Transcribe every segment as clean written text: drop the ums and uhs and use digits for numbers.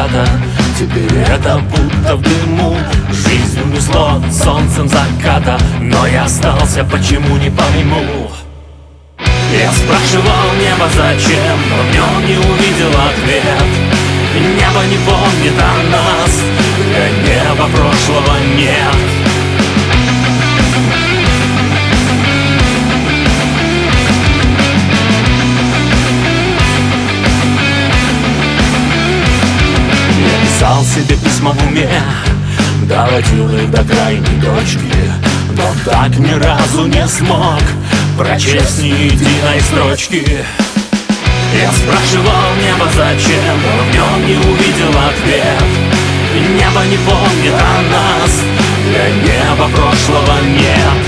когда-то. Теперь это будто в дыму. Жизнь унесло солнцем заката, но я остался, почему не пойму. Я спрашивал небо зачем, но в нем не увидел ответ. Небо не помнит о нас, для неба прошлого нет. Писал себе письма в уме, доводил их до крайней точки, но так ни разу не смог прочесть ни единой строчки. Я спрашивал небо зачем, но в нем не увидел ответ. Небо не помнит о нас, для неба прошлого нет.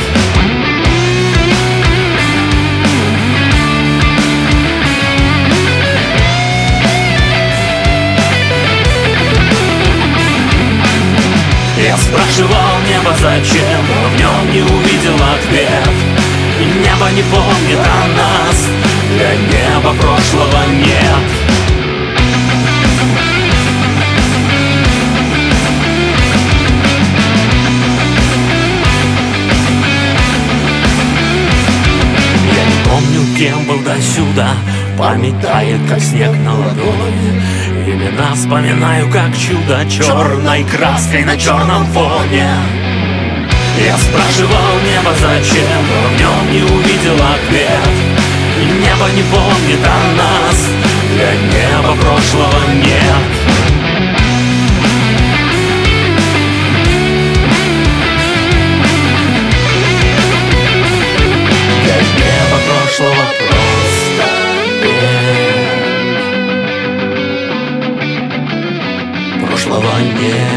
Я спрашивал небо зачем, но в нем не увидел ответ. Небо не помнит о нас, для неба прошлого нет. Я не помню, кем был досюда, память тает, как снег на ладони. Имена вспоминаю, как чудо, черной краской на черном фоне. Я спрашивал небо зачем, но в нем не увидел ответ. Небо не помнит о нас, для неба прошлого нет. Для неба прошлого просто нет. Прошлого нет.